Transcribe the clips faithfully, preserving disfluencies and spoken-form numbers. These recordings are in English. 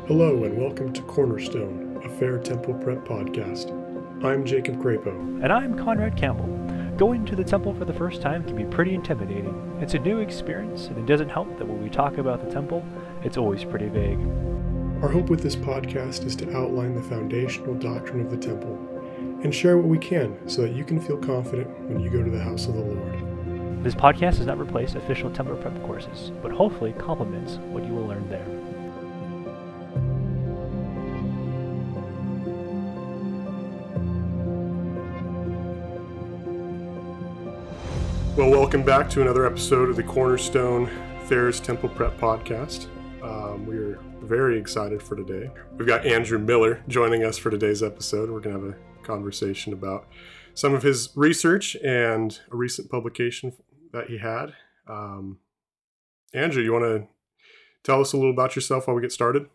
Hello and welcome to Cornerstone, a Fair Temple Prep podcast. I'm Jacob Crapo. And I'm Conrad Campbell. Going to the temple for the first time can be pretty intimidating. It's a new experience, and it doesn't help that when we talk about the temple, it's always pretty vague. Our hope with this podcast is to outline the foundational doctrine of the temple and share what we can so that you can feel confident when you go to the house of the Lord. This podcast does not replace official temple prep courses, but hopefully complements what you will learn there. Well, welcome back to another episode of the Cornerstone Fair's Temple Prep podcast. Um, we're very excited for today. We've got Andrew Miller joining us for today's episode. We're going to have a conversation about some of his research and a recent publication that he had. Um, Andrew, you want to tell us a little about yourself while we get started?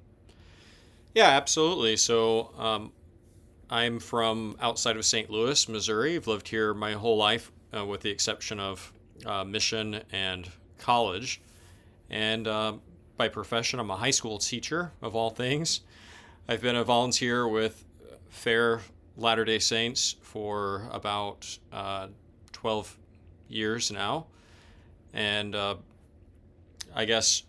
Yeah, absolutely. So um, I'm from outside of Saint Louis, Missouri. I've lived here my whole life, uh, with the exception of uh, mission and college. And uh, by profession, I'm a high school teacher, of all things. I've been a volunteer with Fair Latter-day Saints for about uh, twelve years now. And uh, I guess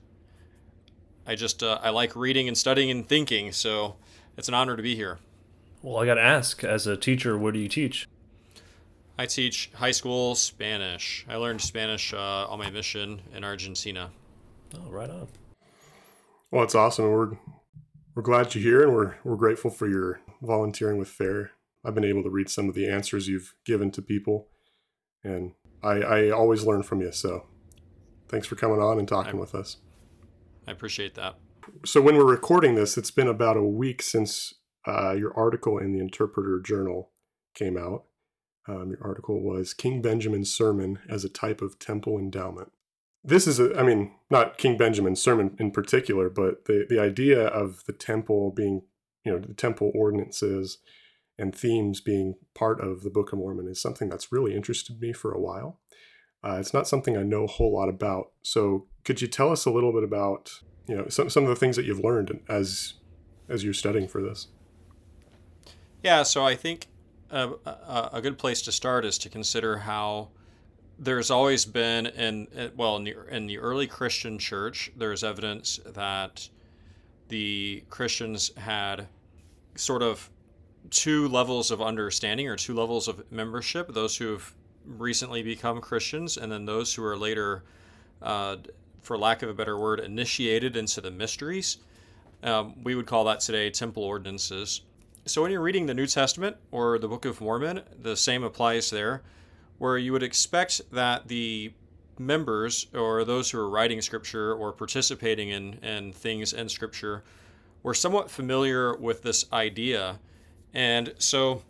I just, uh, I like reading and studying and thinking, so it's an honor to be here. Well, I got to ask, as a teacher, what do you teach? I teach high school Spanish. I learned Spanish uh, on my mission in Argentina. Oh, right on. Well, it's awesome. We're we're glad you're here, and we're we're grateful for your volunteering with Fair. I've been able to read some of the answers you've given to people, and I, I always learn from you. So, thanks for coming on and talking I, with us. I appreciate that. So, when we're recording this, it's been about a week since uh, your article in the Interpreter Journal came out. Um, your article was King Benjamin's Sermon as a Type of Temple Endowment. This is, a, I mean, not King Benjamin's sermon in particular, but the, the idea of the temple being, you know, the temple ordinances and themes being part of the Book of Mormon is something that's really interested me for a while. Uh, it's not something I know a whole lot about. So could you tell us a little bit about, you know, some, some of the things that you've learned as as you're studying for this? Yeah, so I think a, a, a good place to start is to consider how there's always been, in well, in the, in the early Christian church, there's evidence that the Christians had sort of two levels of understanding or two levels of membership, those who have recently become Christians and then those who are later, uh, for lack of a better word, initiated into the mysteries. Um, we would call that today temple ordinances. So when you're reading the New Testament or the Book of Mormon, the same applies there, where you would expect that the members or those who are writing Scripture or participating in, in things in Scripture were somewhat familiar with this idea. And so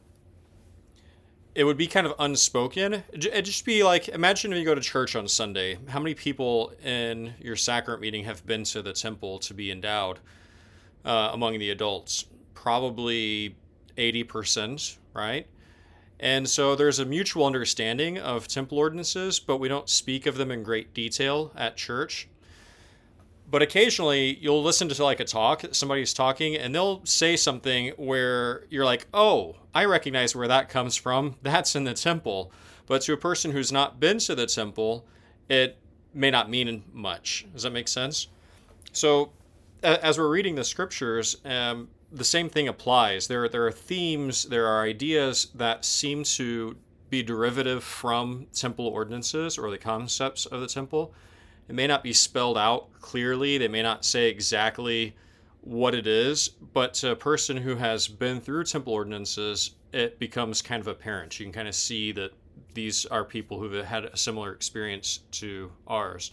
it would be kind of unspoken. It'd just be like, imagine if you go to church on Sunday. How many people in your sacrament meeting have been to the temple to be endowed uh, among the adults? Probably eighty percent, right? And so there's a mutual understanding of temple ordinances, but we don't speak of them in great detail at church. But occasionally you'll listen to like a talk, somebody's talking, and they'll say something where you're like, oh, I recognize where that comes from. That's in the temple. But to a person who's not been to the temple, it may not mean much. Does that make sense? So as we're reading the scriptures, um, the same thing applies. There, there are themes, there are ideas that seem to be derivative from temple ordinances or the concepts of the temple. It may not be spelled out clearly. They may not say exactly what it is, but to a person who has been through temple ordinances, it becomes kind of apparent. You can kind of see that these are people who've had a similar experience to ours.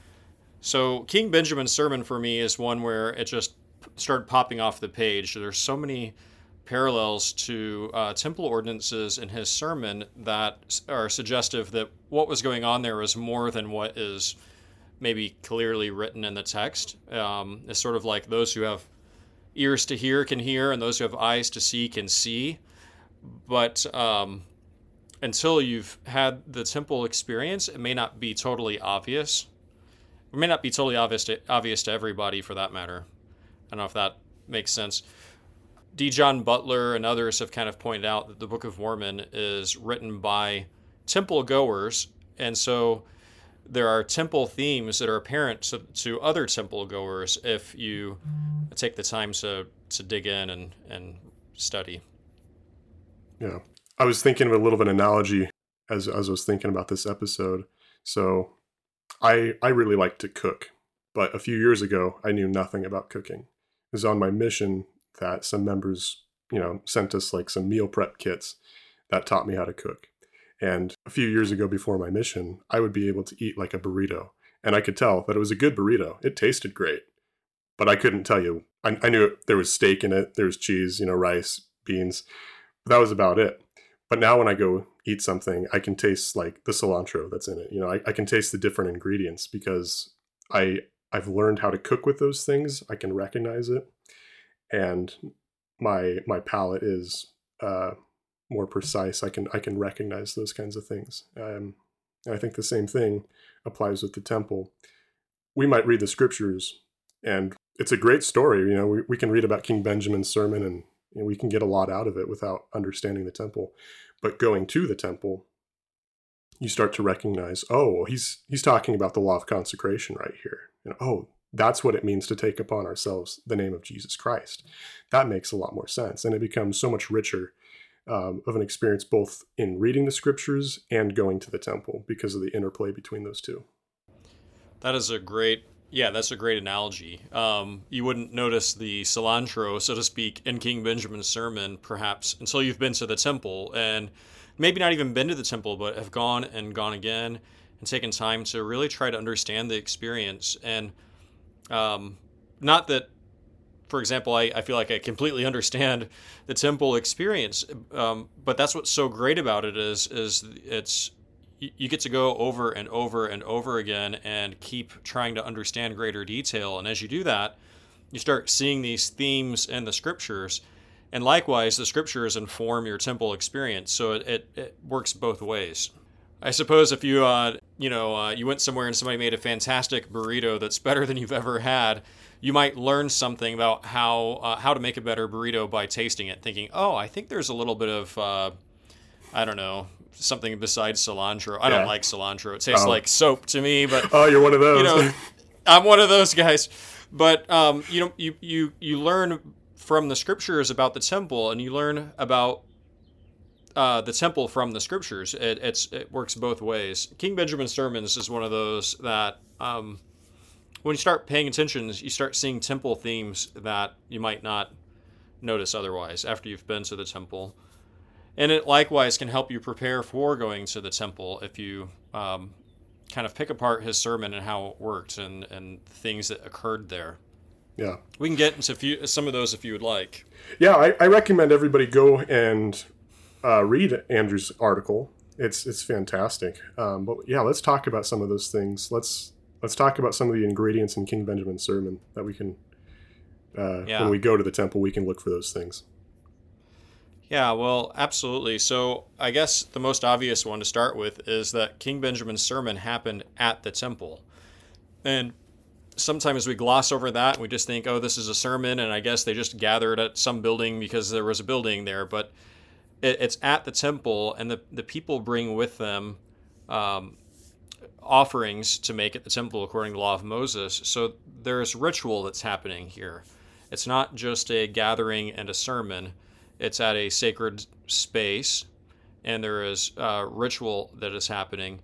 So King Benjamin's sermon for me is one where it just started popping off the page. There's so many parallels to uh, temple ordinances in his sermon that are suggestive that what was going on there was more than what is maybe clearly written in the text. Um, it's sort of like those who have ears to hear can hear, and those who have eyes to see can see. But um, until you've had the temple experience, it may not be totally obvious. It may not be totally obvious to, obvious to everybody, for that matter. don't know if that makes sense. D. John Butler and others have kind of pointed out that the Book of Mormon is written by temple goers, and so there are temple themes that are apparent to, to other temple goers if you take the time to, to dig in and, and study. Yeah. I was thinking of a little of an analogy as, as I was thinking about this episode. So I I really like to cook, but a few years ago, I knew nothing about cooking. It was on my mission that some members, you know, sent us like some meal prep kits that taught me how to cook. And a few years ago before my mission, I would be able to eat like a burrito. And I could tell that it was a good burrito. It tasted great. But I couldn't tell you. I, I knew there was steak in it. There was cheese, you know, rice, beans. But that was about it. But now when I go eat something, I can taste like the cilantro that's in it. You know, I, I can taste the different ingredients because I, I've learned how to cook with those things. I can recognize it. And my my palate is uh, more precise. I can I can recognize those kinds of things. Um, and I think the same thing applies with the temple. We might read the scriptures, and it's a great story. You know, we, we can read about King Benjamin's sermon, and you know, we can get a lot out of it without understanding the temple. But going to the temple, you start to recognize, oh, he's he's talking about the law of consecration right here. You know, oh, that's what it means to take upon ourselves the name of Jesus Christ. That makes a lot more sense, and it becomes so much richer um, of an experience both in reading the scriptures and going to the temple because of the interplay between those two. That is a great, yeah, that's a great analogy. Um, you wouldn't notice the cilantro, so to speak, in King Benjamin's sermon, perhaps, until you've been to the temple, and maybe not even been to the temple, but have gone and gone again and taken time to really try to understand the experience. And um, not that, for example, I, I feel like I completely understand the temple experience, um, but that's what's so great about it is, is it's, you get to go over and over and over again and keep trying to understand greater detail. And as you do that, you start seeing these themes in the scriptures. And likewise, the scriptures inform your temple experience. So it, it, it works both ways. I suppose if you, uh, you know, uh, you went somewhere and somebody made a fantastic burrito that's better than you've ever had, you might learn something about how uh, how to make a better burrito by tasting it, thinking, oh, I think there's a little bit of, uh, I don't know, something besides cilantro. I Yeah. don't like cilantro. It tastes Oh. like soap to me, but Oh, you're one of those. you know, I'm one of those guys. But um, you know, you you you learn from the scriptures about the temple, and you learn about uh, the temple from the scriptures. It it's it works both ways. King Benjamin's sermons is one of those that um, when you start paying attention, you start seeing temple themes that you might not notice otherwise after you've been to the temple. And it likewise can help you prepare for going to the temple if you um, kind of pick apart his sermon and how it worked and, and things that occurred there. Yeah. We can get into few, some of those if you would like. Yeah, I, I recommend everybody go and uh, read Andrew's article. It's it's fantastic. Um, but yeah, let's talk about some of those things. Let's let's talk about some of the ingredients in King Benjamin's sermon that we can, uh, Yeah. when we go to the temple, we can look for those things. Yeah, well, absolutely. So I guess the most obvious one to start with is that King Benjamin's sermon happened at the temple. And sometimes we gloss over that. We just think, oh, this is a sermon, and I guess they just gathered at some building because there was a building there. But it, it's at the temple, and the, the people bring with them um, offerings to make at the temple according to the law of Moses. So there's ritual that's happening here. It's not just a gathering and a sermon. It's at a sacred space, and there is uh, ritual that is happening.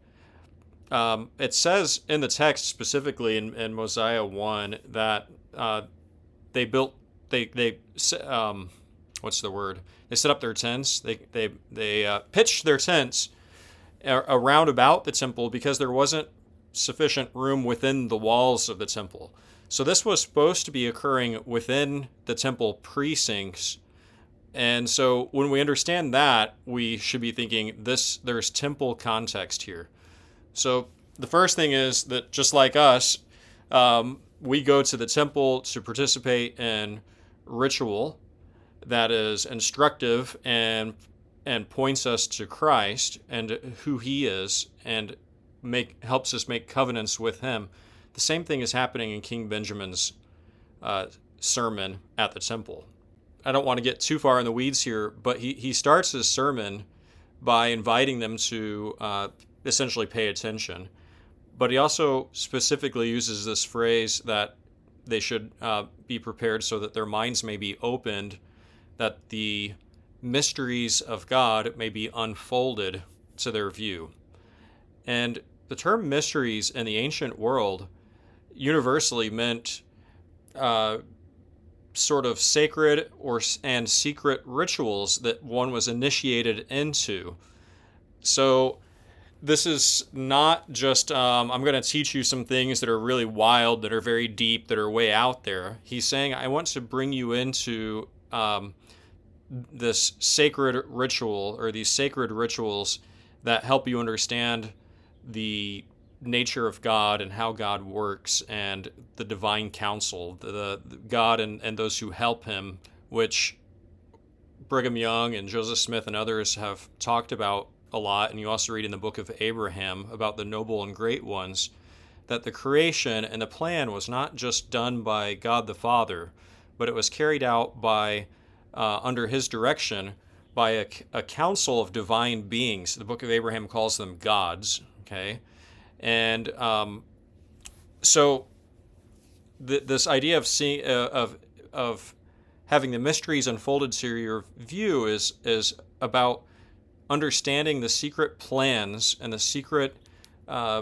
Um, it says in the text specifically in, in Mosiah one that uh, they built they they um, what's the word? They set up their tents. They they they uh, pitched their tents around about the temple because there wasn't sufficient room within the walls of the temple. So this was supposed to be occurring within the temple precincts. And so when we understand that, we should be thinking this, there's temple context here. So the first thing is that just like us, um, we go to the temple to participate in ritual that is instructive and and points us to Christ and who he is and make helps us make covenants with him. The same thing is happening in King Benjamin's uh, sermon at the temple. I don't want to get too far in the weeds here, but he, he starts his sermon by inviting them to uh, essentially pay attention. But he also specifically uses this phrase that they should uh, be prepared so that their minds may be opened, that the mysteries of God may be unfolded to their view. And the term mysteries in the ancient world universally meant uh, sort of sacred or and secret rituals that one was initiated into. So this is not just, um, I'm going to teach you some things that are really wild, that are very deep, that are way out there. He's saying, I want to bring you into um, this sacred ritual, or these sacred rituals that help you understand the nature of God and how God works, and the divine counsel, the, the God and, and those who help him, which Brigham Young and Joseph Smith and others have talked about a lot. And you also read in the book of Abraham about the noble and great ones, that the creation and the plan was not just done by God the Father, but it was carried out by uh, under his direction by a, a council of divine beings. The book of Abraham calls them gods, okay? And um, so th- this idea of seeing uh, of of having the mysteries unfolded to your view is is about understanding the secret plans and the secret uh,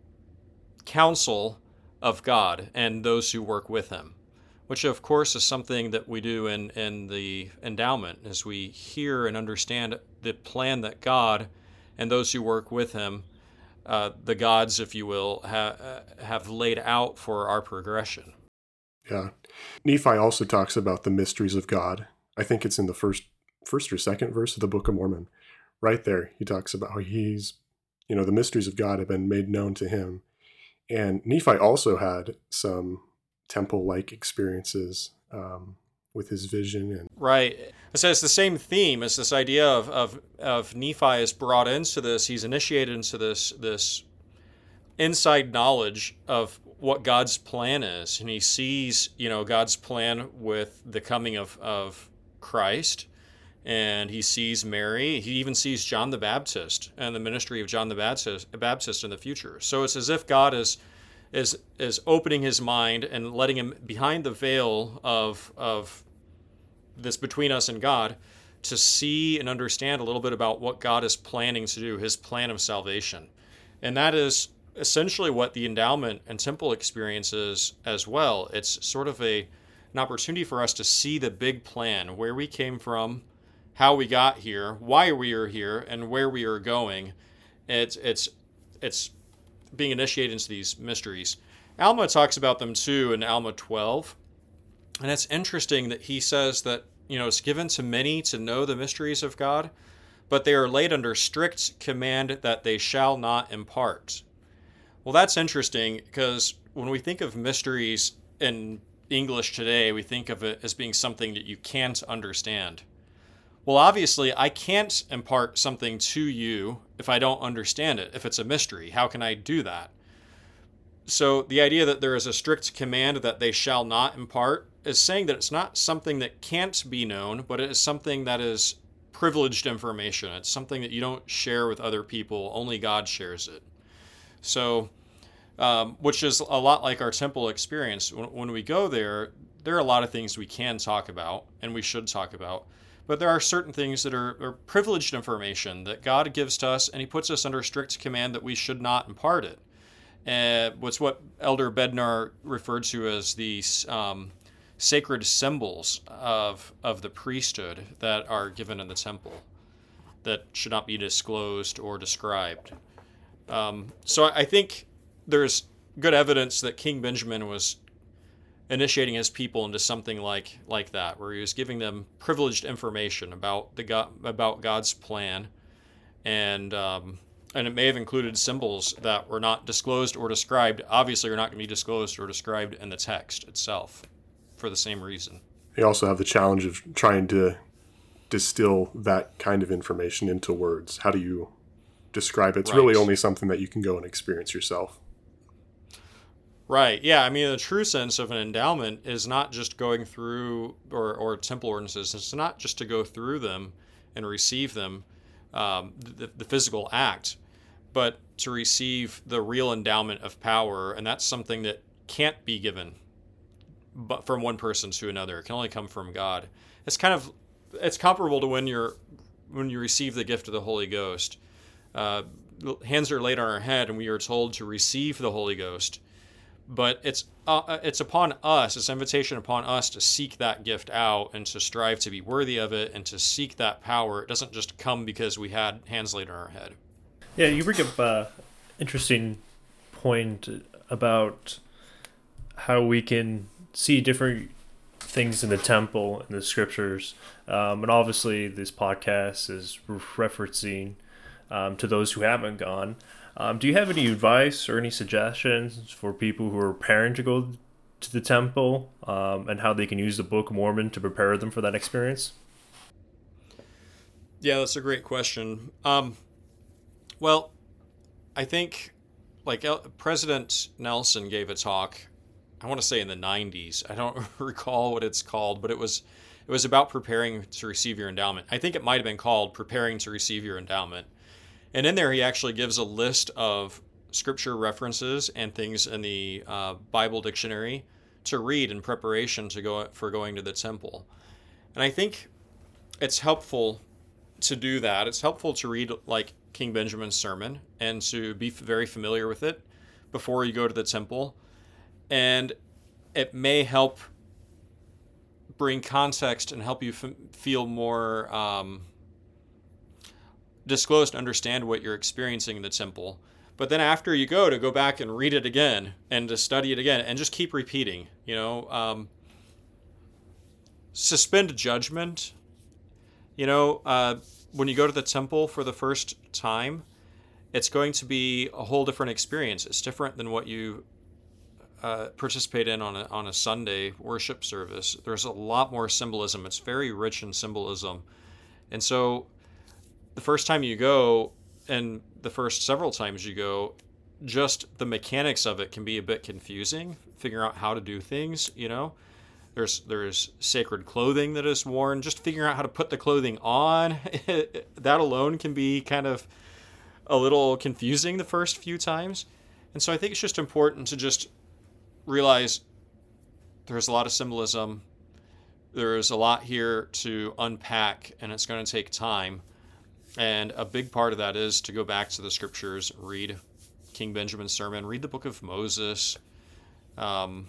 counsel of God and those who work with him, which of course is something that we do in, in the endowment, as we hear and understand the plan that God and those who work with him, uh, the gods, if you will, ha- have laid out for our progression. Yeah. Nephi also talks about the mysteries of God. I think it's in the first first or second verse of the Book of Mormon. Right there, he talks about how he's, you know, the mysteries of God have been made known to him. And Nephi also had some temple-like experiences um, with his vision. And right. So it's the same theme as this idea of, of, of Nephi is brought into this. He's initiated into this, this inside knowledge of what God's plan is. And he sees, you know, God's plan with the coming of, of Christ. And he sees Mary. He even sees John the Baptist and the ministry of John the Baptist, Baptist in the future. So it's as if God is is is opening his mind and letting him behind the veil of of this between us and God to see and understand a little bit about what God is planning to do, his plan of salvation. And that is essentially what the endowment and temple experience is as well. It's sort of a an opportunity for us to see the big plan, where we came from, how we got here, why we are here, and where we are going. It's it's it's being initiated into these mysteries. Alma talks about them too in Alma twelve, and it's interesting that he says that, you know, it's given to many to know the mysteries of God, but they are laid under strict command that they shall not impart. Well, that's interesting, because when we think of mysteries in English today, we think of it as being something that you can't understand. Well, obviously, I can't impart something to you if I don't understand it. If it's a mystery, how can I do that? So the idea that there is a strict command that they shall not impart is saying that it's not something that can't be known, but it is something that is privileged information. It's something that you don't share with other people. Only God shares it. So, um, which is a lot like our temple experience. When, when we go there, there are a lot of things we can talk about, and we should talk about. But there are certain things that are, are privileged information that God gives to us, and he puts us under strict command that we should not impart it. Uh, what's what Elder Bednar referred to as the um, sacred symbols of, of the priesthood that are given in the temple that should not be disclosed or described. Um, so I think there's good evidence that King Benjamin was initiating his people into something like like that, where he was giving them privileged information about the God, about God's plan, and um, and it may have included symbols that were not disclosed or described. Obviously, are not going to be disclosed or described in the text itself, for the same reason. They also have the challenge of trying to distill that kind of information into words. How do you describe it? It's Right. really only something that you can go and experience yourself. Right. Yeah. I mean, the true sense of an endowment is not just going through, or, or temple ordinances. It's not just to go through them and receive them, um, the, the physical act, but to receive the real endowment of power. And that's something that can't be given but from one person to another. It can only come from God. It's kind of, it's comparable to when you're, when you receive the gift of the Holy Ghost. Uh, hands are laid on our head and we are told to receive the Holy Ghost. But it's uh, it's upon us, it's an invitation upon us to seek that gift out and to strive to be worthy of it and to seek that power. It doesn't just come because we had hands laid on our head. Yeah, you bring up an interesting point about how we can see different things in the temple and the scriptures. Um, and obviously this podcast is referencing um, to those who haven't gone. Um, do you have any advice or any suggestions for people who are preparing to go to the temple um, and how they can use the Book of Mormon to prepare them for that experience? Yeah, that's a great question. Um, well, I think like President Nelson gave a talk, I want to say in the nineties. I don't recall what it's called, but it was it was about preparing to receive your endowment. I think it might have been called Preparing to Receive Your Endowment. And in there, he actually gives a list of scripture references and things in the uh, Bible dictionary to read in preparation to go for going to the temple. And I think it's helpful to do that. It's helpful to read like King Benjamin's sermon and to be very familiar with it before you go to the temple. And it may help bring context and help you f- feel more um, disclosed and understand what you're experiencing in the temple. But then after you go, to go back and read it again and to study it again and just keep repeating, you know, um, suspend judgment. You know, uh, when you go to the temple for the first time, it's going to be a whole different experience. It's different than what you uh, participate in on a, on a Sunday worship service. There's a lot more symbolism. It's very rich in symbolism. And so the first time you go, and the first several times you go, just the mechanics of it can be a bit confusing, figuring out how to do things, you know. There's there's sacred clothing that is worn. Just figuring out how to put the clothing on, that alone can be kind of a little confusing the first few times. And so I think it's just important to just realize there's a lot of symbolism. There's a lot here to unpack, and it's going to take time. And a big part of that is to go back to the scriptures, read King Benjamin's sermon, read the Book of Moses, um,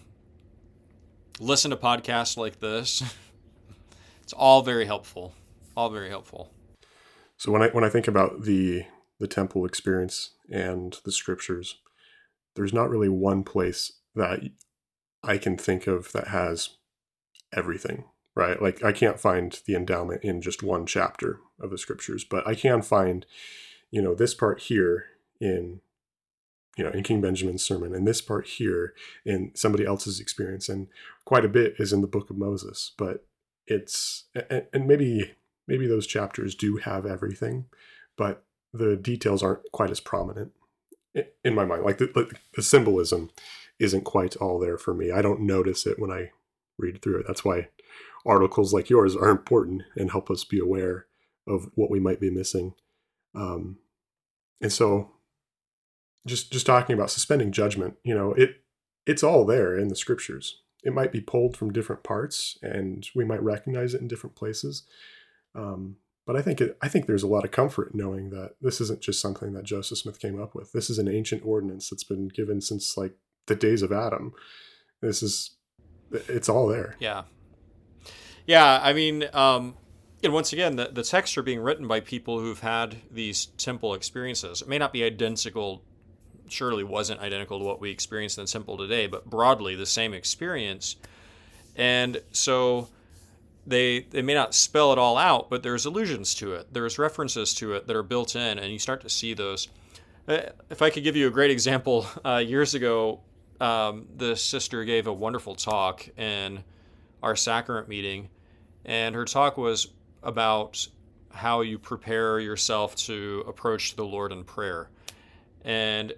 listen to podcasts like this. It's all very helpful, all very helpful. So when I when I think about the the temple experience and the scriptures, there's not really one place that I can think of that has everything. Right? Like I can't find the endowment in just one chapter of the scriptures, but I can find, you know, this part here in, you know, in King Benjamin's sermon, and this part here in somebody else's experience. And quite a bit is in the Book of Moses, but it's, and maybe, maybe those chapters do have everything, but the details aren't quite as prominent in my mind. Like the, the symbolism isn't quite all there for me. I don't notice it when I read through it. That's why articles like yours are important and help us be aware of what we might be missing. Um, and so just, just talking about suspending judgment, you know, it, it's all there in the scriptures. It might be pulled from different parts and we might recognize it in different places. Um, but I think, it, I think there's a lot of comfort knowing that this isn't just something that Joseph Smith came up with. This is an ancient ordinance that's been given since like the days of Adam. This is, it's all there. Yeah. Yeah, I mean, um, and once again, the, the texts are being written by people who've had these temple experiences. It may not be identical, surely wasn't identical to what we experience in the temple today, but broadly the same experience. And so they they may not spell it all out, but there's allusions to it. There's references to it that are built in, and you start to see those. If I could give you a great example, uh, years ago, um, the sister gave a wonderful talk in our sacrament meeting. And her talk was about how you prepare yourself to approach the Lord in prayer. And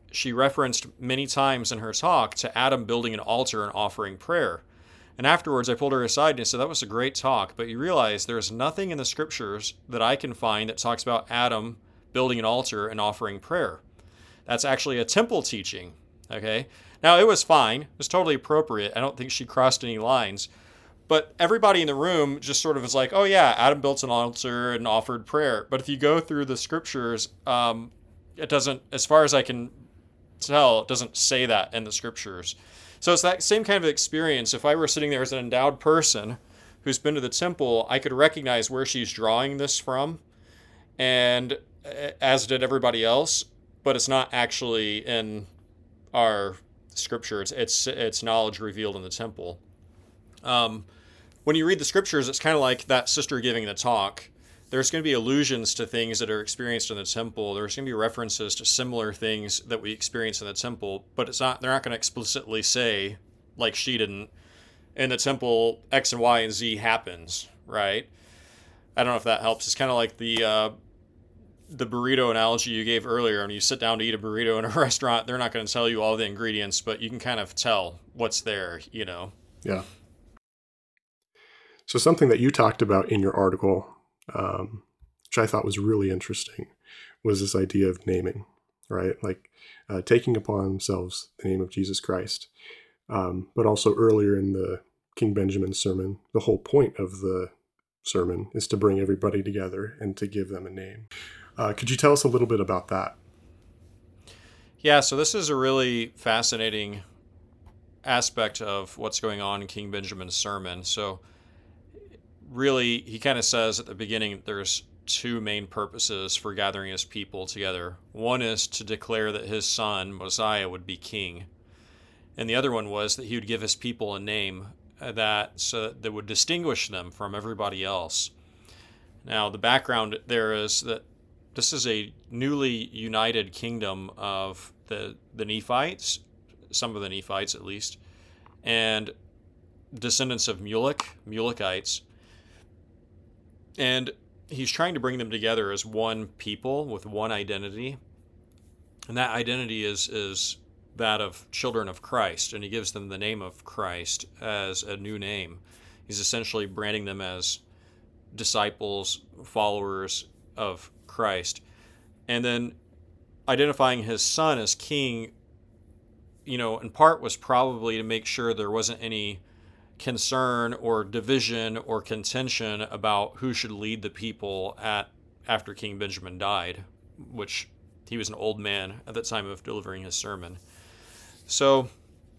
she referenced many times in her talk to Adam building an altar and offering prayer. And afterwards, I pulled her aside and I said, that was a great talk, but you realize there's nothing in the scriptures that I can find that talks about Adam building an altar and offering prayer. That's actually a temple teaching, okay? Now, it was fine. It was totally appropriate. I don't think she crossed any lines. But everybody in the room just sort of was like, oh yeah, Adam built an altar and offered prayer. But if you go through the scriptures, um, it doesn't, as far as I can tell, it doesn't say that in the scriptures. So it's that same kind of experience. If I were sitting there as an endowed person who's been to the temple, I could recognize where she's drawing this from, and as did everybody else, but it's not actually in our scriptures. It's it's knowledge revealed in the temple. Um, when you read the scriptures, it's kind of like that sister giving the talk. There's going to be allusions to things that are experienced in the temple. There's going to be references to similar things that we experience in the temple, but it's not. They're not going to explicitly say, like she didn't, in the temple X and Y and Z happens, right? I don't know if that helps. It's kind of like the uh, the burrito analogy you gave earlier. When you sit down to eat a burrito in a restaurant, they're not going to tell you all the ingredients, but you can kind of tell what's there, you know? Yeah. So something that you talked about in your article, um, which I thought was really interesting, was this idea of naming, right? Like uh, taking upon themselves the name of Jesus Christ. Um, but also earlier in the King Benjamin sermon, the whole point of the sermon is to bring everybody together and to give them a name. Uh, could you tell us a little bit about that? Yeah, so this is a really fascinating aspect of what's going on in King Benjamin's sermon. So really, he kind of says at the beginning there's two main purposes for gathering his people together. One is to declare that his son, Mosiah, would be king. And the other one was that he would give his people a name that so that would distinguish them from everybody else. Now, the background there is that this is a newly united kingdom of the, the Nephites, some of the Nephites at least, and descendants of Mulek, Mulekites. And he's trying to bring them together as one people with one identity. And that identity is is that of children of Christ. And he gives them the name of Christ as a new name. He's essentially branding them as disciples, followers of Christ. And then identifying his son as king, you know, in part was probably to make sure there wasn't any concern or division or contention about who should lead the people at after King Benjamin died, which he was an old man at the time of delivering his sermon. So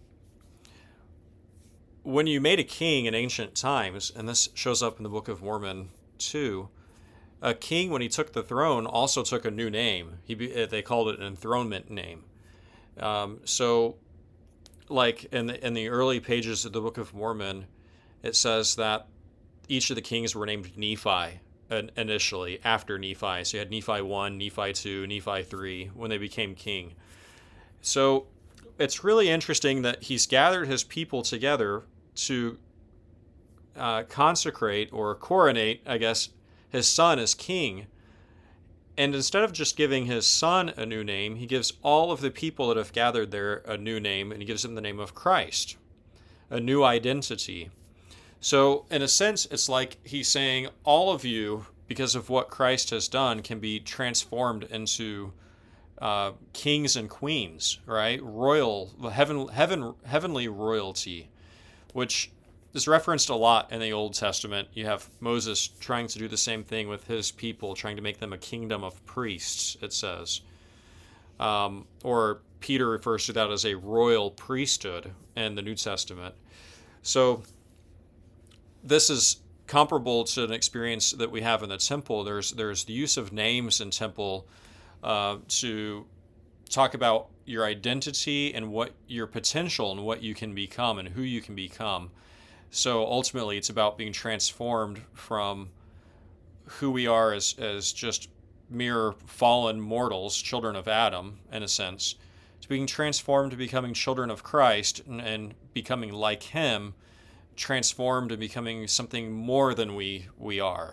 when you made a king in ancient times, and this shows up in the Book of Mormon too, a king, when he took the throne, also took a new name. He they called it an enthronement name. Um, so like in the, in the early pages of the Book of Mormon, it says that each of the kings were named Nephi initially, after Nephi. So you had Nephi one, Nephi two, Nephi three, when they became king. So it's really interesting that he's gathered his people together to uh, consecrate or coronate, I guess, his son as king. And instead of just giving his son a new name, he gives all of the people that have gathered there a new name, and he gives them the name of Christ, a new identity. So in a sense, it's like he's saying all of you, because of what Christ has done, can be transformed into uh, kings and queens, right? Royal, heaven, heaven, heavenly royalty, which is referenced a lot in the Old Testament. You have Moses trying to do the same thing with his people, trying to make them a kingdom of priests, it says. Um, or Peter refers to that as a royal priesthood in the New Testament. So this is comparable to an experience that we have in the temple. There's there's the use of names in temple uh, to talk about your identity and what your potential and what you can become and who you can become. So ultimately, it's about being transformed from who we are as as just mere fallen mortals, children of Adam, in a sense, to being transformed to becoming children of Christ and, and becoming like Him, transformed and becoming something more than we we are,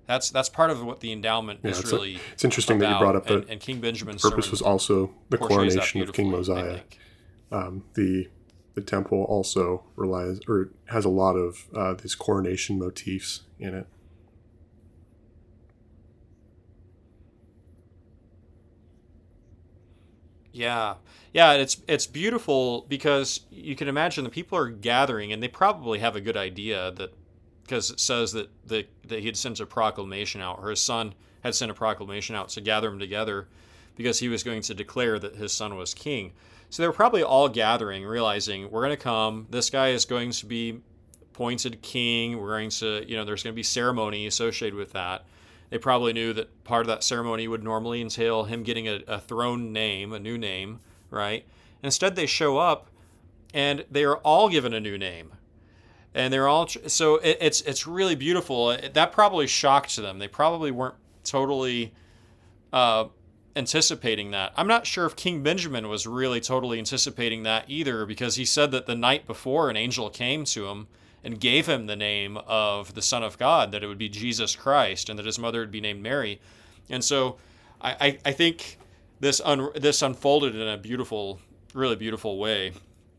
That's that's part of what the endowment Yeah, is it's, a- really it's interesting that you about. brought up and, that and King Benjamin's the purpose sermon was also the portrays that coronation of King beautifully, I Mosiah. think. Um, the the temple also relies or has a lot of uh, these coronation motifs in it. Yeah, yeah, it's it's beautiful because you can imagine the people are gathering, and they probably have a good idea that because it says that the, that he had sent a proclamation out, or his son had sent a proclamation out to gather them together, because he was going to declare that his son was king. So they were probably all gathering, realizing we're going to come. This guy is going to be appointed king. We're going to, you know, there's going to be ceremony associated with that. They probably knew that part of that ceremony would normally entail him getting a, a throne name, a new name, right? Instead, they show up and they are all given a new name. And they're all, so it, it's it's really beautiful. It, that probably shocked them. They probably weren't totally uh, anticipating that. I'm not sure if King Benjamin was really totally anticipating that either, because he said that the night before an angel came to him and gave him the name of the Son of God, that it would be Jesus Christ, and that his mother would be named Mary. And so I, I, I think this un, this unfolded in a beautiful, really beautiful way.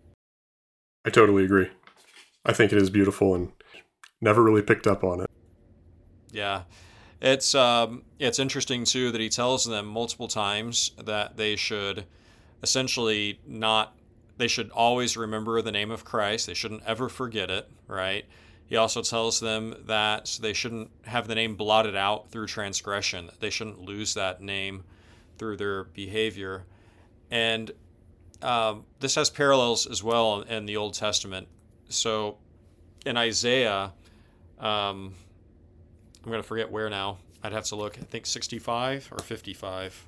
I totally agree. I think it is beautiful and never really picked up on it. Yeah. It's um, it's interesting, too, that he tells them multiple times that they should essentially not, they should always remember the name of Christ. They shouldn't ever forget it, right? He also tells them that they shouldn't have the name blotted out through transgression. They shouldn't lose that name through their behavior. And um, this has parallels as well in the Old Testament. So in Isaiah, um, I'm going to forget where now. I'd have to look. I think sixty-five or fifty-five.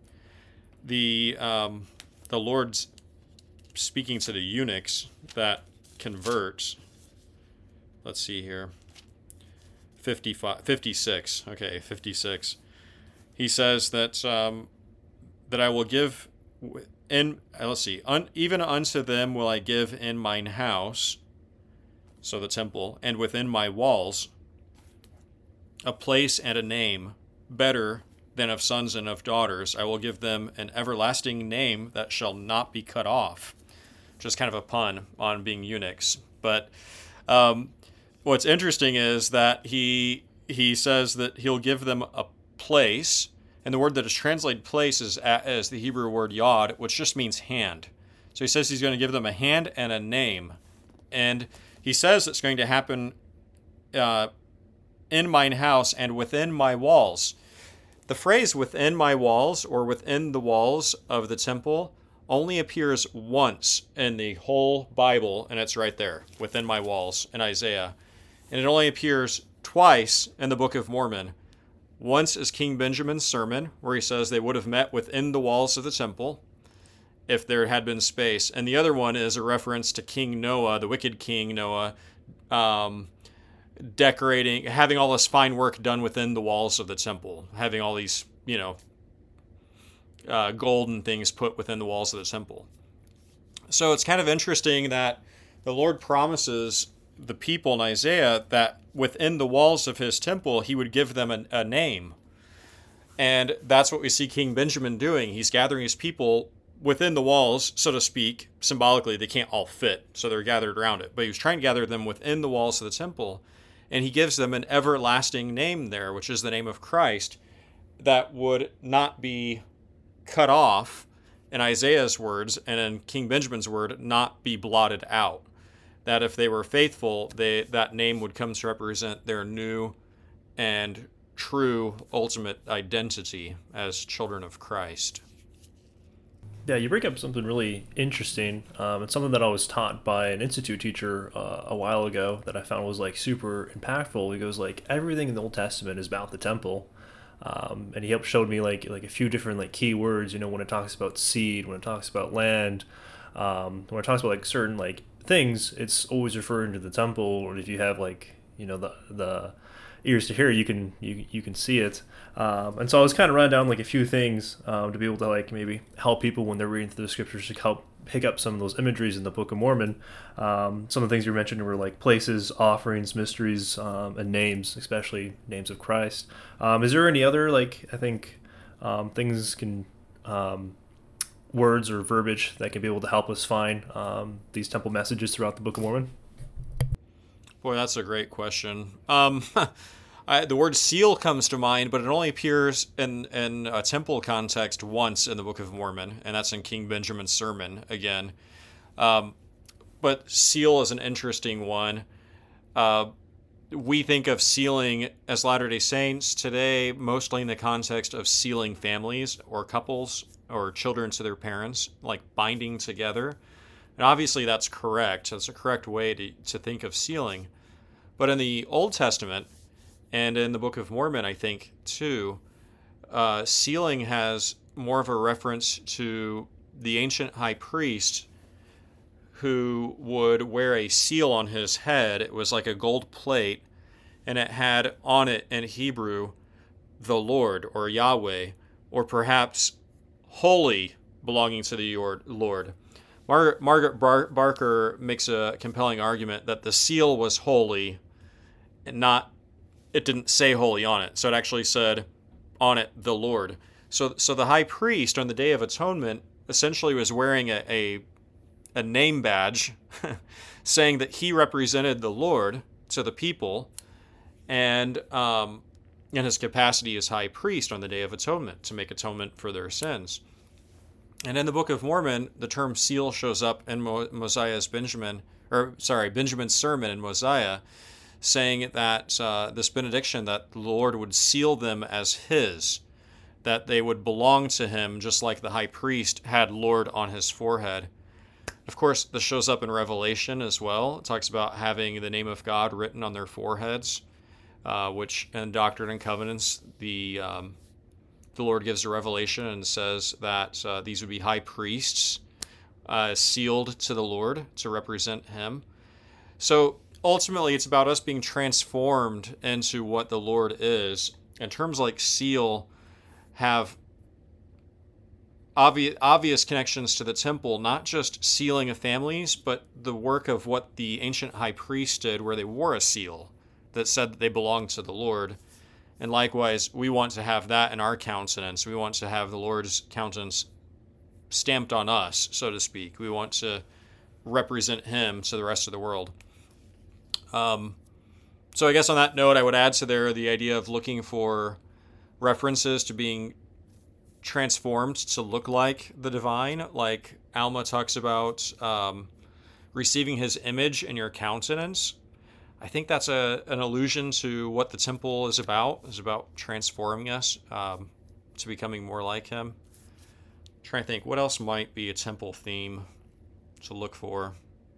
The um, the Lord's speaking to the eunuchs that convert. Let's see here. fifty-five, fifty-six. Okay, fifty-six. He says that um, that I will give in. Let's see. Un, even unto them will I give in mine house. So the temple, and within my walls, a place and a name better than of sons and of daughters. I will give them an everlasting name that shall not be cut off. Just kind of a pun on being eunuchs. But um, what's interesting is that he he says that he'll give them a place, and the word that is translated place is as the Hebrew word yod, which just means hand. So he says he's going to give them a hand and a name. And he says it's going to happen uh, in mine house and within my walls. The phrase within my walls or within the walls of the temple only appears once in the whole Bible, and it's right there, within my walls in Isaiah. And it only appears twice in the Book of Mormon. Once is King Benjamin's sermon, where he says they would have met within the walls of the temple if there had been space. And the other one is a reference to King Noah, the wicked King Noah, um, decorating, having all this fine work done within the walls of the temple, having all these, you know, uh, golden things put within the walls of the temple. So it's kind of interesting that the Lord promises the people in Isaiah that within the walls of his temple, he would give them a, a name. And that's what we see King Benjamin doing. He's gathering his people within the walls, so to speak. Symbolically, they can't all fit, so they're gathered around it. But he was trying to gather them within the walls of the temple. And he gives them an everlasting name there, which is the name of Christ, that would not be cut off, in Isaiah's words, and in King Benjamin's word, not be blotted out. That if they were faithful, they, that name would come to represent their new and true ultimate identity as children of Christ. Yeah, you bring up something really interesting. Um, it's something that I was taught by an institute teacher uh, a while ago that I found was like super impactful. He goes like, everything in the Old Testament is about the temple, um, and he helped showed me like like a few different like key words. You know, when it talks about seed, when it talks about land, um, when it talks about like certain like things, it's always referring to the temple. Or if you have like you know the the ears to hear, you can you you can see it. Um, and so I was kind of running down like a few things um, to be able to like maybe help people when they're reading through the scriptures to help pick up some of those imageries in the Book of Mormon. Um, some of the things you mentioned were like places, offerings, mysteries, um, and names, especially names of Christ. Um, is there any other, like, I think um, things can, um, words or verbiage that can be able to help us find um, these temple messages throughout the Book of Mormon? Boy, that's a great question. Um, I, the word seal comes to mind, but it only appears in, in a temple context once in the Book of Mormon, and that's in King Benjamin's sermon again. Um, but seal is an interesting one. Uh, we think of sealing as Latter-day Saints today mostly in the context of sealing families or couples or children to their parents, like binding together. And obviously that's correct. That's a correct way to, to think of sealing. But in the Old Testament and in the Book of Mormon, I think, too, uh, sealing has more of a reference to the ancient high priest who would wear a seal on his head. It was like a gold plate, and it had on it in Hebrew, the Lord, or Yahweh, or perhaps holy, belonging to the Lord. Mar- Margaret Bar- Barker makes a compelling argument that the seal was holy, and not, it didn't say holy on it, so it actually said on it, the Lord. So so the high priest on the Day of Atonement essentially was wearing a, a, a name badge saying that he represented the Lord to the people, and um, in his capacity as high priest on the Day of Atonement to make atonement for their sins. And in the Book of Mormon, the term seal shows up in Mo- Mosiah's Benjamin, or sorry, Benjamin's sermon in Mosiah, saying that uh, this benediction that the Lord would seal them as his, that they would belong to him just like the high priest had Lord on his forehead. Of course, this shows up in Revelation as well. It talks about having the name of God written on their foreheads, uh, which in Doctrine and Covenants, the um, the Lord gives a revelation and says that uh, these would be high priests uh, sealed to the Lord to represent him. So ultimately, it's about us being transformed into what the Lord is. And terms like seal have obvious, obvious connections to the temple, not just sealing of families, but the work of what the ancient high priest did, where they wore a seal that said that they belonged to the Lord. And likewise, we want to have that in our countenance. We want to have the Lord's countenance stamped on us, so to speak. We want to represent him to the rest of the world. Um, so I guess on that note, I would add to there the idea of looking for references to being transformed to look like the divine, like Alma talks about um, receiving his image in your countenance. I think that's a an allusion to what the temple is about. It's about transforming us um, to becoming more like him. I'm trying to think, what else might be a temple theme to look for?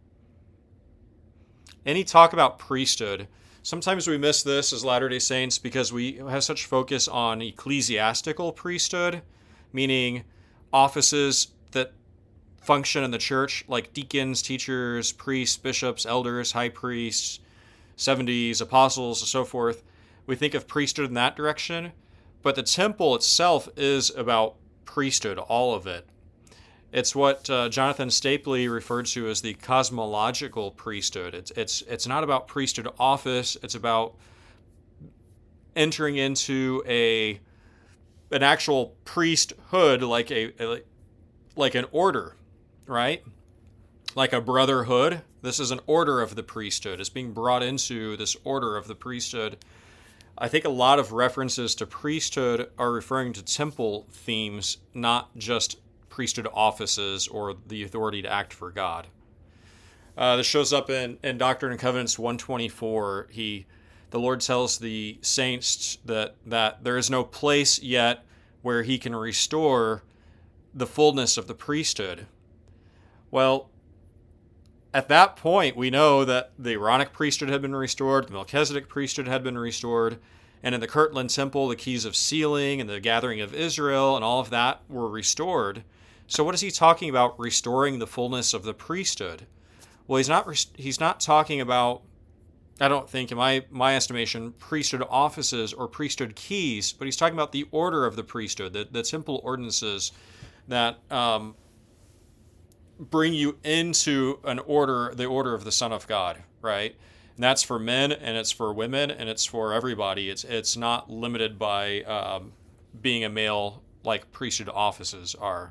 Any talk about priesthood. Sometimes we miss this as Latter-day Saints because we have such focus on ecclesiastical priesthood, meaning offices that function in the church, like deacons, teachers, priests, bishops, elders, high priests, seventies, apostles, and so forth. We think of priesthood in that direction, but the temple itself is about priesthood, all of it. It's what uh, Jonathan Stapley referred to as the cosmological priesthood. It's it's it's not about priesthood office. It's about entering into a an actual priesthood, like a, a like an order, right? Like a brotherhood. This is an order of the priesthood. It's being brought into this order of the priesthood. I think a lot of references to priesthood are referring to temple themes, not just priesthood offices or the authority to act for God. Uh, this shows up in, in Doctrine and Covenants one twenty-four. He, the Lord tells the saints that, that there is no place yet where he can restore the fullness of the priesthood. Well, at that point, we know that the Aaronic priesthood had been restored, the Melchizedek priesthood had been restored, and in the Kirtland Temple, the keys of sealing and the gathering of Israel and all of that were restored. So what is he talking about, restoring the fullness of the priesthood? Well, he's not he's not talking about, I don't think, in my, my estimation, priesthood offices or priesthood keys, but he's talking about the order of the priesthood, the, the temple ordinances that um, bring you into an order, the order of the Son of God, right? And that's for men, and it's for women, and it's for everybody. It's it's not limited by um, being a male like priesthood offices are.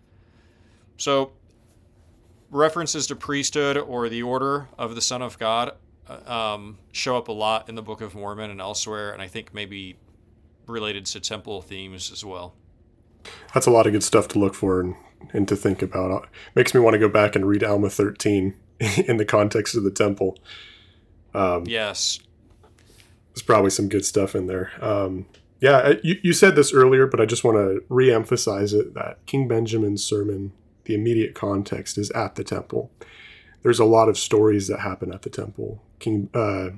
So references to priesthood or the order of the Son of God um, show up a lot in the Book of Mormon and elsewhere, and I think maybe related to temple themes as well. That's a lot of good stuff to look for and, and to think about. It makes me want to go back and read Alma thirteen in the context of the temple. Um, yes. There's probably some good stuff in there. Um, yeah, you, you said this earlier, but I just want to re-emphasize it, that King Benjamin's sermon, the immediate context is at the temple. There's a lot of stories that happen at the temple. King uh,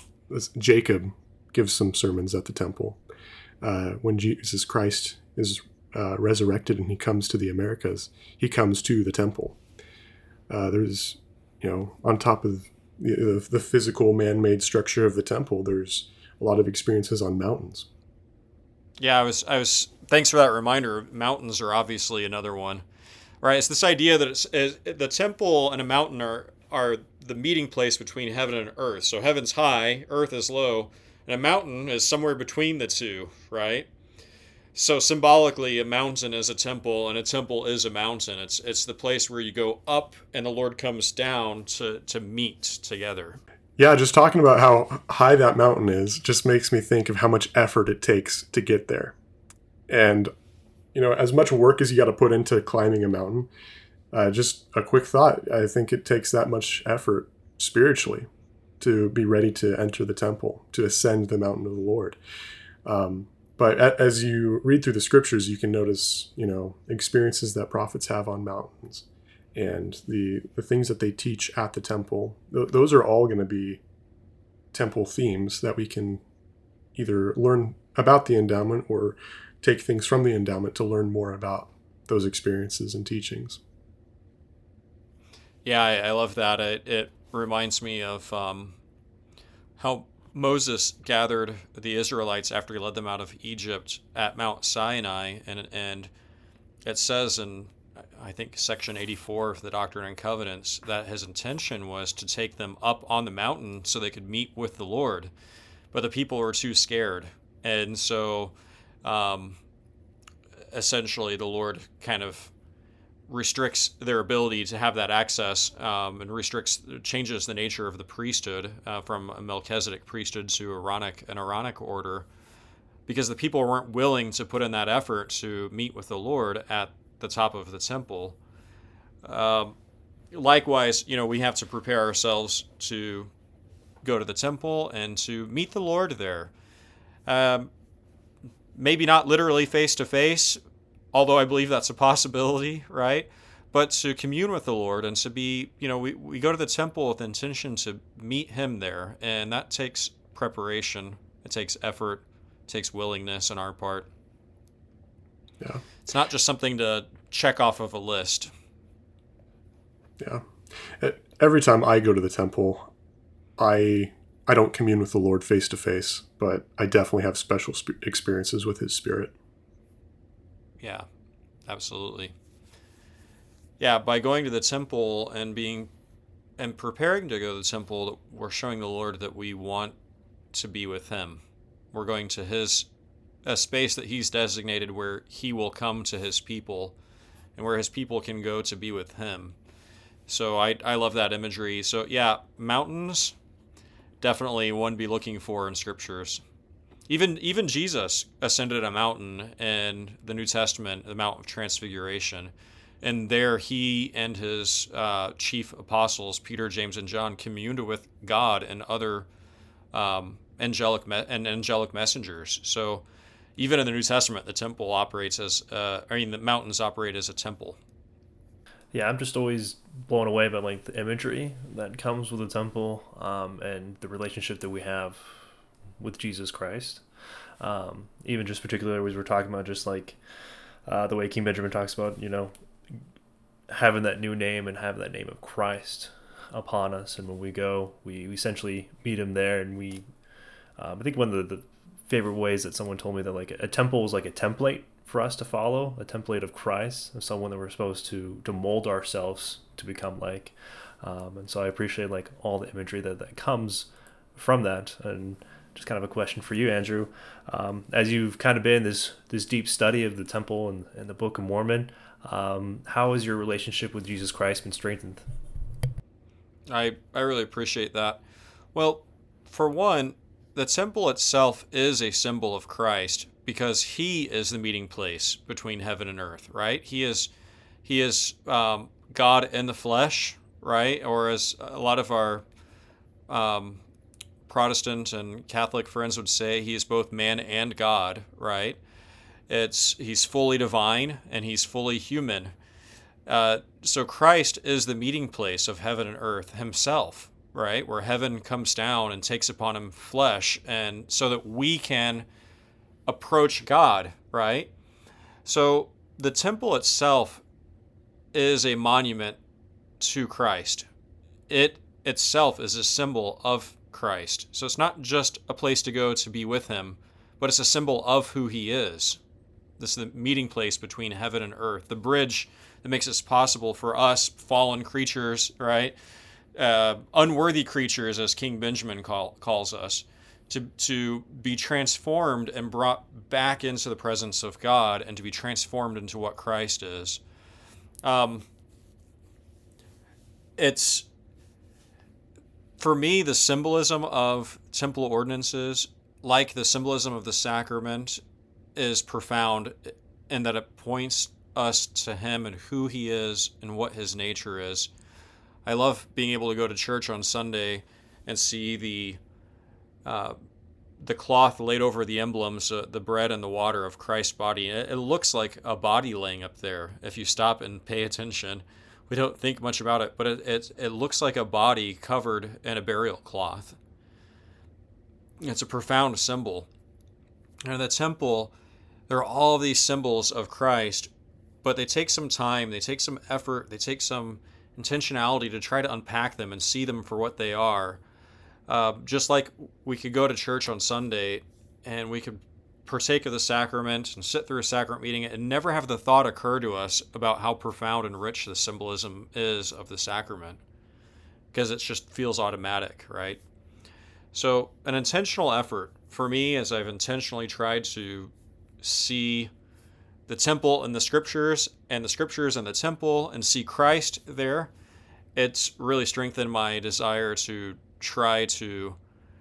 Jacob gives some sermons at the temple. Uh, when Jesus Christ is uh, resurrected and he comes to the Americas, he comes to the temple. Uh, there's, you know, on top of the, the physical man-made structure of the temple, there's a lot of experiences on mountains. Yeah, I was, I was, thanks for that reminder. Mountains are obviously another one, right? It's this idea that it's, it's, the temple and a mountain are, are the meeting place between heaven and earth. So heaven's high, earth is low, and a mountain is somewhere between the two, right? So symbolically, a mountain is a temple, and a temple is a mountain. It's it's the place where you go up, and the Lord comes down to, to meet together. Yeah, just talking about how high that mountain is just makes me think of how much effort it takes to get there. And, you know, as much work as you got to put into climbing a mountain, uh, just a quick thought, I think it takes that much effort spiritually to be ready to enter the temple, to ascend the mountain of the Lord. Um, but a, as you read through the scriptures, you can notice, you know, experiences that prophets have on mountains and the, the things that they teach at the temple. Th- those are all going to be temple themes that we can either learn about the endowment or take things from the endowment to learn more about those experiences and teachings. Yeah, I, I love that. It, it reminds me of um, how Moses gathered the Israelites after he led them out of Egypt at Mount Sinai, and and it says in, I think, section eighty-four of the Doctrine and Covenants that his intention was to take them up on the mountain so they could meet with the Lord, but the people were too scared, and so um, essentially the Lord kind of restricts their ability to have that access um, and restricts, changes the nature of the priesthood uh, from a Melchizedek priesthood to Aaronic, an Aaronic order, because the people weren't willing to put in that effort to meet with the Lord at the top of the temple. Um, likewise, you know, we have to prepare ourselves to go to the temple and to meet the Lord there. Um, maybe not literally face to face, although I believe that's a possibility, right? But to commune with the Lord and to be, you know, we, we go to the temple with the intention to meet him there. And that takes preparation. It takes effort. It takes willingness on our part. Yeah. It's not just something to check off of a list. Yeah. Every time I go to the temple, I I don't commune with the Lord face to face, but I definitely have special sp- experiences with his spirit. Yeah, absolutely. Yeah, by going to the temple and being and preparing to go to the temple, we're showing the Lord that we want to be with him. We're going to his a space that he's designated where he will come to his people and where his people can go to be with him. So I I love that imagery. So yeah, mountains, definitely one to be looking for in scriptures. Even even Jesus ascended a mountain in the New Testament, the Mount of Transfiguration. And there he and his uh, chief apostles, Peter, James, and John, communed with God and other um, angelic me- and angelic messengers. So even in the New Testament, the temple operates as, uh, I mean, the mountains operate as a temple. Yeah, I'm just always blown away by like the imagery that comes with the temple um, and the relationship that we have with Jesus Christ. Um, even just particularly as we're talking about just like uh, the way King Benjamin talks about, you know, having that new name and having that name of Christ upon us. And when we go, we, we essentially meet him there. And we, um, I think one of the, the favorite ways that someone told me that like a temple is like a template for us to follow, a template of Christ, someone that we're supposed to to mold ourselves to become like. Um, and so I appreciate like all the imagery that, that comes from that. And just kind of a question for you, Andrew. Um, as you've kind of been in this this deep study of the temple and, and the Book of Mormon, um, how has your relationship with Jesus Christ been strengthened? I, I really appreciate that. Well, for one, the temple itself is a symbol of Christ because he is the meeting place between heaven and earth, right? He is he is um, God in the flesh, right? Or as a lot of our um, Protestant and Catholic friends would say, he is both man and God, right? It's he's fully divine and he's fully human. Uh, so Christ is the meeting place of heaven and earth himself, right? Where heaven comes down and takes upon him flesh, and so that we can approach God, right? So the temple itself is a monument to Christ. It itself is a symbol of Christ. So it's not just a place to go to be with him, but it's a symbol of who he is. This is the meeting place between heaven and earth, the bridge that makes it possible for us fallen creatures, right? Uh, unworthy creatures, as King Benjamin call, calls us, to, to be transformed and brought back into the presence of God and to be transformed into what Christ is. Um, it's, for me, the symbolism of temple ordinances, like the symbolism of the sacrament, is profound in that it points us to him and who he is and what his nature is. I love being able to go to church on Sunday and see the uh, the cloth laid over the emblems, uh, the bread and the water of Christ's body. It, it looks like a body laying up there. If you stop and pay attention, we don't think much about it, but it it, it looks like a body covered in a burial cloth. It's a profound symbol. And in the temple, there are all these symbols of Christ, but they take some time, they take some effort, they take some intentionality to try to unpack them and see them for what they are. Uh, just like we could go to church on Sunday and we could partake of the sacrament and sit through a sacrament meeting and never have the thought occur to us about how profound and rich the symbolism is of the sacrament, because it just feels automatic, right? So an intentional effort for me, as I've intentionally tried to see the temple and the scriptures and the scriptures and the temple and see Christ there, it's really strengthened my desire to try to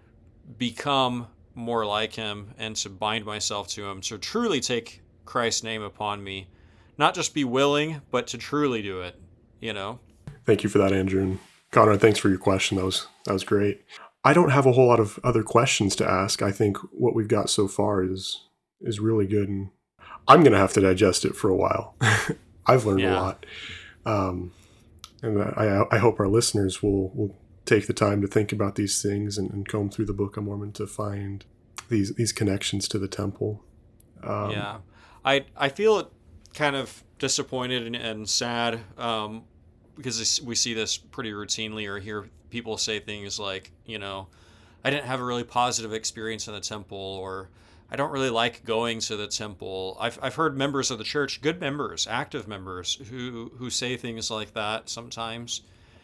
become more like him and to bind myself to him, to truly take Christ's name upon me, not just be willing, but to truly do it, you know? Thank you for that, Andrew. And Conrad, thanks for your question. That was, that was great. I don't have a whole lot of other questions to ask. I think what we've got so far is is really good, and I'm going to have to digest it for a while. I've learned yeah. a lot. Um, and I, I hope our listeners will, will take the time to think about these things and, and comb through the Book of Mormon to find these these connections to the temple. Um, yeah. I I feel kind of disappointed and, and sad um, because we see this pretty routinely, or hear people say things like, you know, I didn't have a really positive experience in the temple, or I don't really like going to the temple. I've I've heard members of the church, good members, active members, who who say things like that sometimes,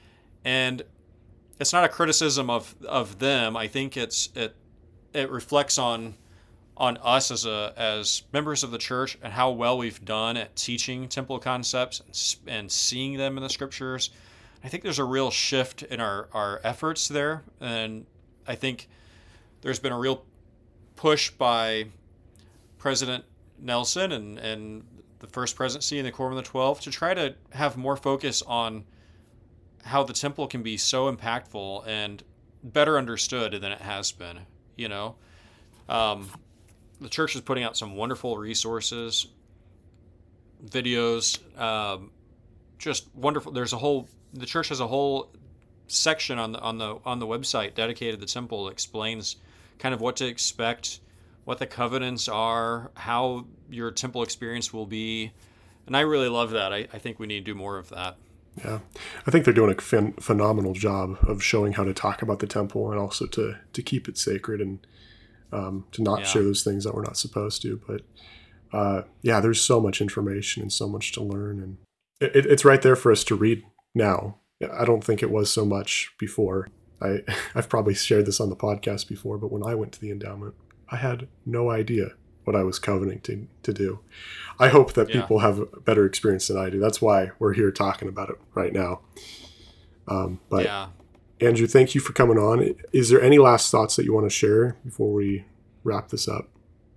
and it's not a criticism of, of them. I think it's it it reflects on on us as a as members of the church and how well we've done at teaching temple concepts and, and seeing them in the scriptures. I think there's a real shift in our, our efforts there, and I think there's been a real push by President Nelson and, and the First Presidency and the Quorum of the Twelve to try to have more focus on how the temple can be so impactful and better understood than it has been. You know, um, the church is putting out some wonderful resources, videos, um, just wonderful. There's a whole the church has a whole section on the on the on the website dedicated to the temple that explains kind of what to expect, what the covenants are, how your temple experience will be. And I really love that. I, I think we need to do more of that. Yeah, I think they're doing a phen- phenomenal job of showing how to talk about the temple and also to, to keep it sacred and um, to not Yeah. share those things that we're not supposed to. But uh, yeah, there's so much information and so much to learn, and it, it's right there for us to read now. I don't think it was so much before. I, I've probably shared this on the podcast before, but when I went to the endowment, I had no idea what I was covenanting to, to do. I hope that Yeah. people have a better experience than I do. That's why we're here talking about it right now. Um, but Yeah. Andrew, thank you for coming on. Is there any last thoughts that you want to share before we wrap this up?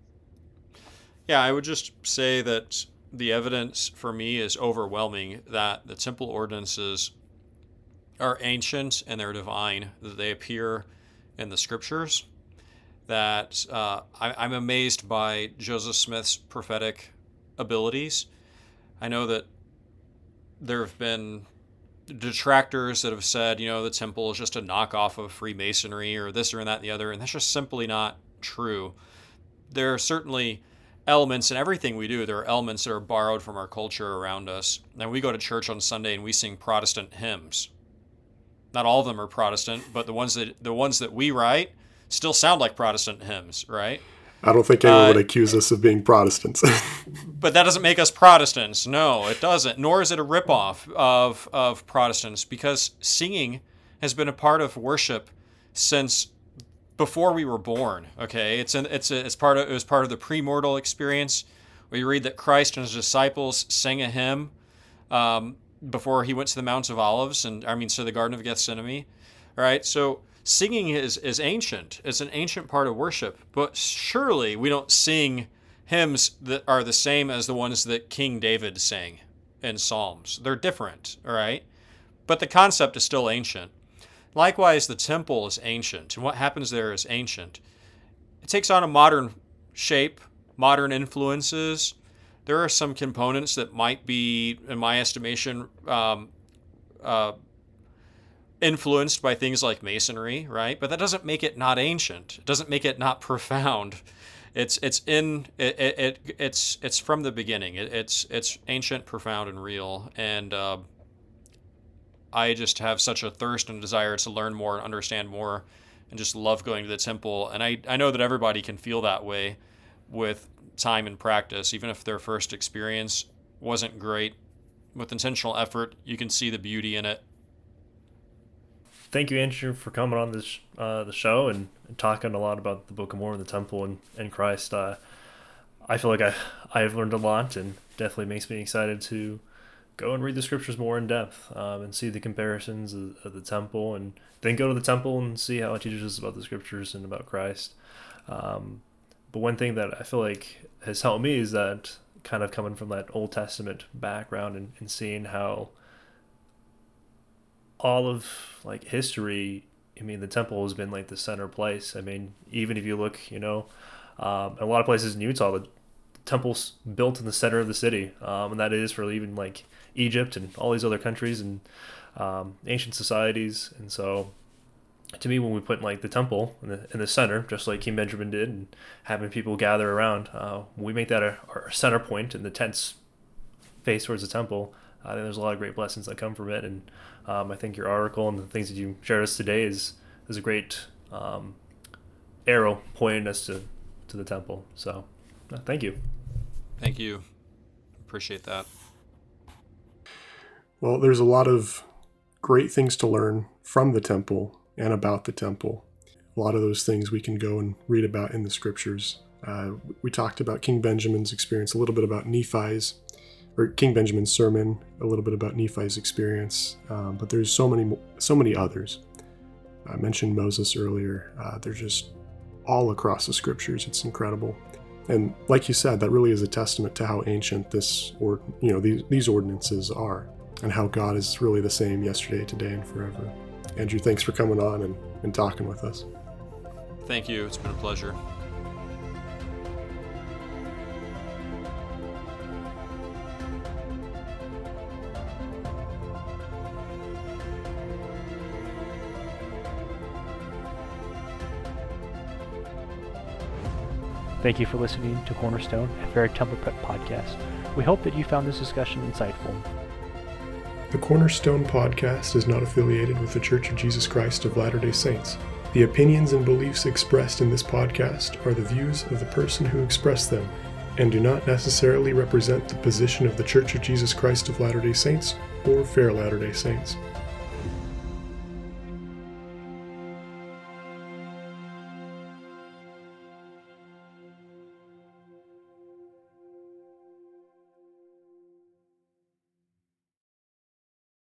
Yeah, I would just say that the evidence for me is overwhelming that the temple ordinances are ancient and they're divine, that they appear in the scriptures, that uh, I, I'm amazed by Joseph Smith's prophetic abilities. I know that there have been detractors that have said, you know, the temple is just a knockoff of Freemasonry or this or that and the other, and that's just simply not true. There are certainly elements in everything we do. There are elements that are borrowed from our culture around us. And we go to church on Sunday and we sing Protestant hymns. Not all of them are Protestant, but the ones that the ones that we write still sound like Protestant hymns, right? I don't think anyone Uh, would accuse us of being Protestants. But that doesn't make us Protestants. No, it doesn't. Nor is it a ripoff of of Protestants, because singing has been a part of worship since before we were born. Okay, it's in, it's a, it's part of it was part of the premortal experience. We read that Christ and his disciples sang a hymn um, before he went to the Mount of Olives, and I mean, so the Garden of Gethsemane. All right, so singing is is ancient. It's an ancient part of worship. But surely we don't sing hymns that are the same as the ones that King David sang in Psalms. They're different, all right? But the concept is still ancient. Likewise, the temple is ancient, and what happens there is ancient. It takes on a modern shape, modern influences. There are some components that might be, in my estimation, um, uh, influenced by things like masonry, right? But that doesn't make it not ancient. It doesn't make it not profound. It's it's in it, it, it it's it's from the beginning. It, it's it's ancient, profound, and real. And uh, I just have such a thirst and desire to learn more and understand more, and just love going to the temple. And I I know that everybody can feel that way with time and practice, even if their first experience wasn't great. With intentional effort, you can see the beauty in it. Thank you, Andrew, for coming on this uh, the show and, and talking a lot about the Book of Mormon, the temple, and, and Christ. Uh, I feel like I I've learned a lot, and definitely makes me excited to go and read the scriptures more in depth um, and see the comparisons of, of the temple, and then go to the temple and see how it teaches us about the scriptures and about Christ. Um, but one thing that I feel like has helped me is that kind of coming from that Old Testament background and, and seeing how all of like history, I mean, the temple has been like the center place. I mean, even if you look, you know, um, a lot of places in Utah, the temple's built in the center of the city, um, and that is for even like Egypt and all these other countries and um, ancient societies. And so, to me, when we put like the temple in the in the center, just like King Benjamin did, and having people gather around, uh, we make that a, our center point, and the tents face towards the temple. I think there's a lot of great blessings that come from it, and um, I think your article and the things that you shared us today is is a great um, arrow pointing us to, to the temple. So, uh, thank you. Thank you. Appreciate that. Well, there's a lot of great things to learn from the temple and about the temple. A lot of those things we can go and read about in the scriptures. Uh, we talked about King Benjamin's experience, a little bit about Nephi's, or King Benjamin's sermon, a little bit about Nephi's experience, um, but there's so many, so many others. I mentioned Moses earlier. Uh, they're just all across the scriptures. It's incredible, and like you said, that really is a testament to how ancient this, or you know, these these ordinances are, and how God is really the same yesterday, today, and forever. Andrew, thanks for coming on and, and talking with us. Thank you. It's been a pleasure. Thank you for listening to Cornerstone, a Fair Temple Prep podcast. We hope that you found this discussion insightful. The Cornerstone podcast is not affiliated with the Church of Jesus Christ of Latter-day Saints. The opinions and beliefs expressed in this podcast are the views of the person who expressed them, and do not necessarily represent the position of the Church of Jesus Christ of Latter-day Saints or Fair Latter-day Saints.